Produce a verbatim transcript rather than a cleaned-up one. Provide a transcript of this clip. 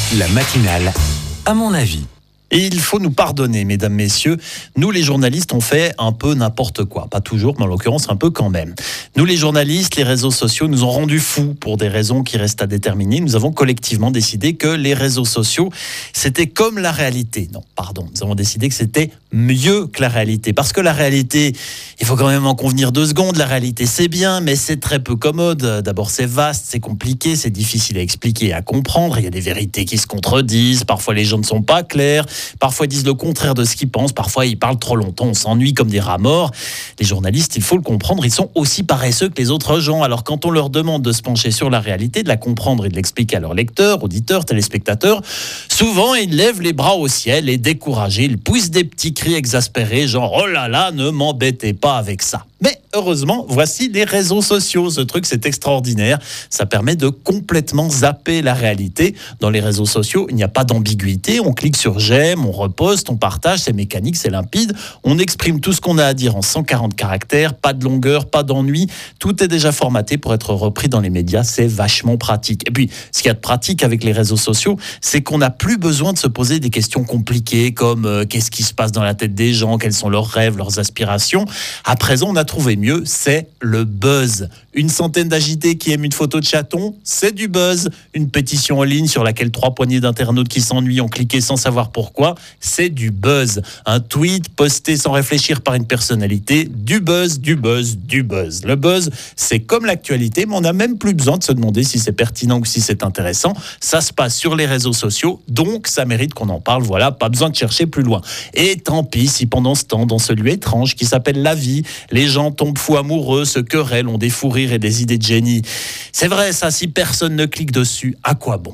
La matinale, à mon avis. Et il faut nous pardonner, mesdames, messieurs. Nous, les journalistes, on fait un peu n'importe quoi. Pas toujours, mais en l'occurrence, un peu quand même. Nous, les journalistes, les réseaux sociaux nous ont rendus fous pour des raisons qui restent à déterminer. Nous avons collectivement décidé que les réseaux sociaux, c'était comme la réalité. Non, pardon. Nous avons décidé que c'était mieux que la réalité. Parce que la réalité, il faut quand même en convenir deux secondes. La réalité, c'est bien, mais c'est très peu commode. D'abord, c'est vaste, c'est compliqué, c'est difficile à expliquer et à comprendre. Il y a des vérités qui se contredisent. Parfois, les gens ne sont pas clairs. Parfois, ils disent le contraire de ce qu'ils pensent. Parfois, ils parlent trop longtemps. On s'ennuie comme des rats morts. Les journalistes, il faut le comprendre, ils sont aussi paresseux que les autres gens. Alors, quand on leur demande de se pencher sur la réalité, de la comprendre et de l'expliquer à leurs lecteurs, auditeurs, téléspectateurs, souvent, ils lèvent les bras au ciel et découragés, ils poussent des petits cris exaspérés, genre « Oh là là, ne m'embêtez pas avec ça ». Mais heureusement, voici les réseaux sociaux. Ce truc, c'est extraordinaire. Ça permet de complètement zapper la réalité. Dans les réseaux sociaux, il n'y a pas d'ambiguïté. On clique sur j'aime, on reposte, on partage. C'est mécanique, c'est limpide. On exprime tout ce qu'on a à dire en cent quarante caractères. Pas de longueur, pas d'ennui. Tout est déjà formaté pour être repris dans les médias. C'est vachement pratique. Et puis, ce qu'il y a de pratique avec les réseaux sociaux, c'est qu'on n'a plus besoin de se poser des questions compliquées comme euh, qu'est-ce qui se passe dans la tête des gens, quels sont leurs rêves, leurs aspirations. À présent, on a trouvé mieux, c'est le buzz. Une centaine d'agités qui aiment une photo de chaton, c'est du buzz. Une pétition en ligne sur laquelle trois poignées d'internautes qui s'ennuient ont cliqué sans savoir pourquoi, c'est du buzz. Un tweet posté sans réfléchir par une personnalité, du buzz, du buzz, du buzz. Le buzz, c'est comme l'actualité, mais on n'a même plus besoin de se demander si c'est pertinent ou si c'est intéressant. Ça se passe sur les réseaux sociaux, donc ça mérite qu'on en parle. Voilà, pas besoin de chercher plus loin. Et tant pis si pendant ce temps, dans ce lieu étrange qui s'appelle la vie, les gens tombent fous amoureux, se querellent, ont des fous rires et des idées de génie. C'est vrai, ça, si personne ne clique dessus, à quoi bon ?